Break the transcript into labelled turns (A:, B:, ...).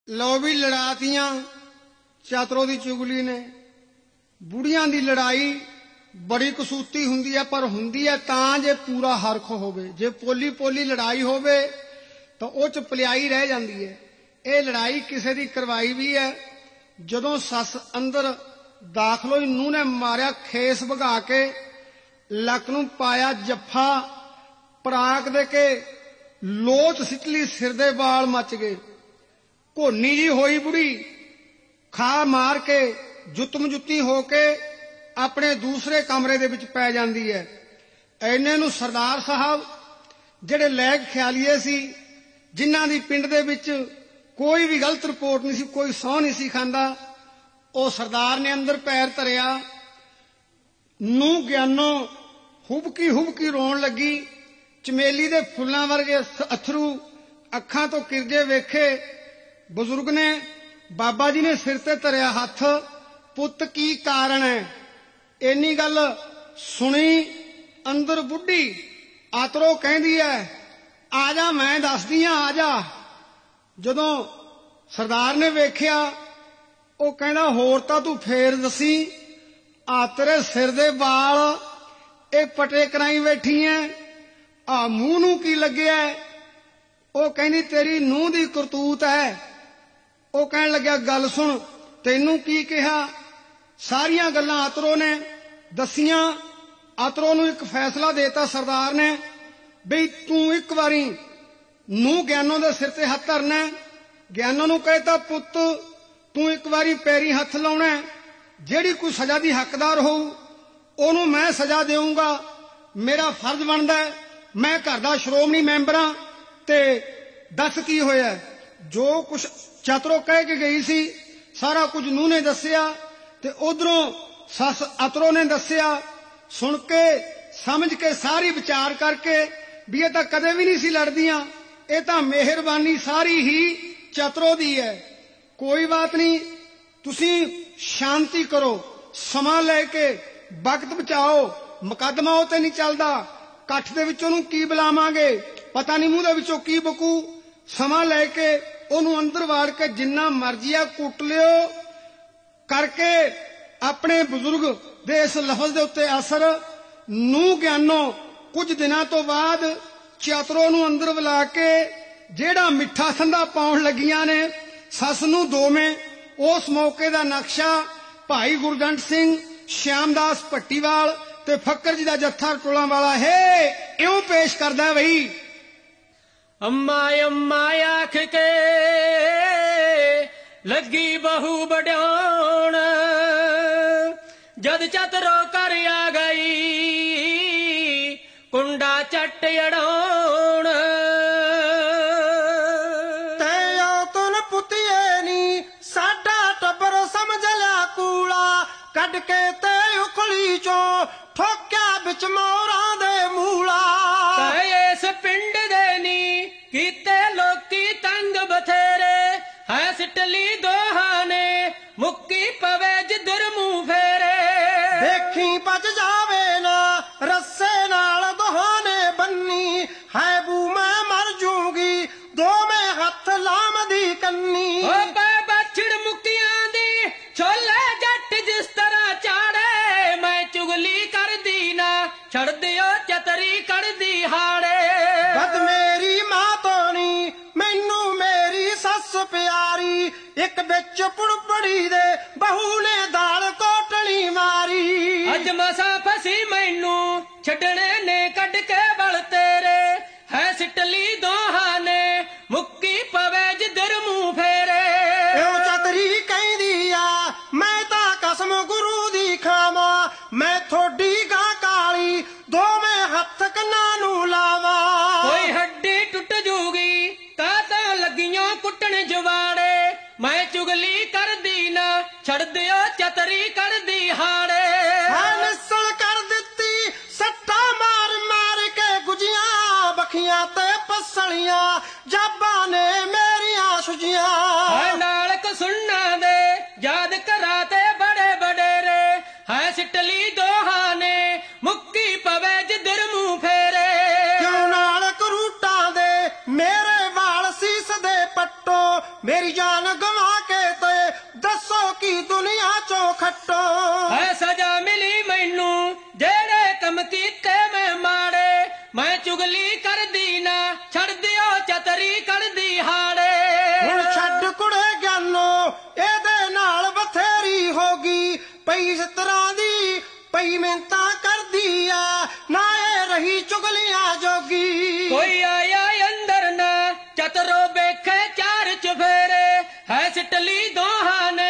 A: लो भी लड़ातियां चातरों की चुगली ने। बुढ़ियां दी लड़ाई बड़ी कसूती हुंदी है, पर हुंदी है तां जे पूरा हरख होवे। जे पोली पोली लड़ाई होवे तो उह च भलाई रह जांदी है। ये लड़ाई किसे दी करवाई भी है। जदों सस अंदर दाखल होई, नूह ने मारिया खेस भगा के, लक नूं पाया जफ्फा, पराक दे के लोच सिटली, सिर दे वाल मच गए। घोनी जी होई बुढ़ी, खा मार के जुत्तम जुत्ती होके अपने दूसरे कमरे दे विच पै जांदी है। इन्ने नूं सरदार साहब जिहड़े लैक ख्यालीए सी, जिन्हां दी पिंड दे विच कोई भी गलत रिपोर्ट नहीं सी, कोई सौं नहीं सी खांदा, ਉਹ सरदार ने अंदर पैर धरिया। नूं ग्यानो हुबकी हुबकी रोन लगी। चमेली दे फुल्लां वर्गे अथरू अखां तो किरजे वेखे। बुजुर्ग ने, बाबा जी ने सिर ते धरिया हथ, पुत की कारण है? इन्नी गल सुनी अंदर बुढ़ी आतरो कहंदी है, आ जा मैं दसदी हां, आ जा। जदों सरदार ने वेख्या, ਉਹ ਕਹਿੰਦਾ ਹੋਰ ਤਾਂ ਤੂੰ ਫੇਰ ਦਸੀ, ਆ ਤੇਰੇ ਸਿਰ ਦੇ ਵਾਲ ਇਹ ਪਟੇ ਕਰਾਈ ਬੈਠੀ ਐ, ਆ ਮੂੰਹ ਨੂੰ ਕੀ ਲੱਗਿਆ? ਉਹ ਕਹਿੰਦੀ ਤੇਰੀ ਨੂੰਹ ਦੀ ਕਰਤੂਤ ਹੈ। ਉਹ ਕਹਿਣ ਲੱਗਿਆ ਗੱਲ ਸੁਣ, ਤੈਨੂੰ ਕੀ ਕਿਹਾ? ਸਾਰੀਆਂ ਗੱਲਾਂ ਆਤਰੋ ਨੇ ਦਸੀਆਂ। ਆਤਰੋ ਨੂੰ ਇੱਕ ਫੈਸਲਾ ਦੇਤਾ ਸਰਦਾਰ ਨੇ, ਬਈ ਤੂੰ ਇੱਕ ਵਾਰੀ ਨੂੰਹ ਗਿਆਨੋਂ ਦੇ ਸਿਰ ਤੇ ਹੱਥ ਧਰਨਾ। ਗਿਆਨੋਂ ਨੂੰ ਕਹਿਤਾ, ਪੁੱਤ तू एक बारी पैरी हथ लाउणा, जेड़ी कोई सजा दी हकदार होऊ ओनू मैं सजा देऊंगा। मेरा फर्ज बनदा है, मैं घर दा श्रोमणी मैंबर हां। ते दस की होया? जो कुछ चातरो कह के गई सी सारा कुछ नूह ने दस्सिया, ते उधरों सस अतरो ने दस्सिया। सुन के समझ के सारी विचार करके भी ये तां कदे भी नहीं सी लड़दियां, ये तां मेहरबानी सारी ही चातरो दी है। कोई बात नहीं, तुसी शांति करो, समा लेके वक्त बचाओ, मुकदमा उते नहीं चलदा। कठ दे विचों नूं की बुलावांगे, पता नहीं मूंह दे विचों की बकू। समा लेके ओनू अंदर वाड़ के जिन्ना मर्जी आ कुट लियो करके अपने बुजुर्ग दे इस लफज दे उत्ते असर। नूह ज्ञानो कुछ दिनां तो बाद चातरो नूं अंदर बुला के जेड़ा मिठा संधा पाउण लगियां ने सस नूं दोवें, उस मौके दा नक्शा भाई गुरजंट सिंह, श्यामदास भट्टीवाल ते फक्कर जी दा जत्था टोलां वाला है इउं पेश करदा बई।
B: अम्मा अम्मा आख के लगी बहू बड़ाउण, जद चतरो कर आ गई कुंडा चट अड़ाउण। कड के ते उखली चो ठोक्या बिच मोरां दे मूला। इस पिंड दे नी कीते लोकी तंग बथेरे, है सिटली दोहा ने मुक्की पवे जिधर मुंह फेरे। देखी बच जावे ना रस्से नाल दोहा ने बन्नी, है बू मैं मर जूंगी दो में हथ लाम दी कन्नी। बछड़ मुक्कियां दी छोले जट जिस तरह चाड़े, मैं चुगली कर दी ना छड़ दियो चतरी कर दी हाड़े। बद मेरी मां तो नी मैनू मेरी सस प्यारी, एक बिच पुड़पड़ी दे बहू ने दाल कोटली मारी। अज मसा फसी मैनू छड़ने ने कड के बल तेरे, है सिटली दोहा ने मुक्की पवे जिधर मुंह फेरे। चतरी कहदी आ मैं तां कसम गुरु दी खावा, मैं थोड़ी गां काली दो में हथ कन्ना नू लावा। कोई हड्डी टुट जूगी तां लगियों कुटन जवाड़े, मैं चुगली कर दी ना छड़ दियो चतरी कर दी हाड़े। निसल कर दिती सट्टा मार मार के गुजियां, बखियां ते पसलियां जाबा ने मेरियां सुजियां। नाल सुनना दे याद कराते बड़े बडेरे, है सिटली दोहा ने मुक्की पवे जिधर मुंह फेरे। क्यों नाल करूटा दे मेरे वाल सीस दे पट्टो, ਮੇਰੀ ਜਾਨ ਗਵਾ ਕੇ ਤੇ ਦੱਸੋ ਕੀ ਦੁਨੀਆ ਚੋਂ ਖੱਟੋ
C: ਹੈ ਸਜ਼ਾ ਮਿਲੀ ਮੈਨੂੰ ਜਿਹੜੇ ਕੰਮ ਕੀਤੇ ਮੈਂ ਮਾੜੇ ਮੈਂ ਚੁਗਲੀ ਕਰਦੀ ਨਾ ਛੱਡ ਦਿਓ ਚਤਰੀ ਕਰਦੀ ਹਾੜੇ
B: ਹੁਣ ਛੱਡ ਕੁੜੇ ਗਿਆਨੋ ਇਹਦੇ ਨਾਲ ਬਥੇਰੀ ਹੋ ਗਈ ਪਈ ਇਸ ਤਰ੍ਹਾਂ ਦੀ ਪਈ ਮਿਹਨਤਾਂ ਕਰਦੀ ਆ ਨਾ ਇਹ ਰਹੀ ਚੁਗਲੀਆਂ ਜੋਗੀ
C: ਕੋਈ ਆਇਆ ਅੰਦਰ ਨਾ ਚਤਰੋ ਵੇਖੇ ਚਾਰ ਚੁਫੇਰੇ ਹੈ ਸਿਟਲੀ ਦੋਹਾਂ ਨੇ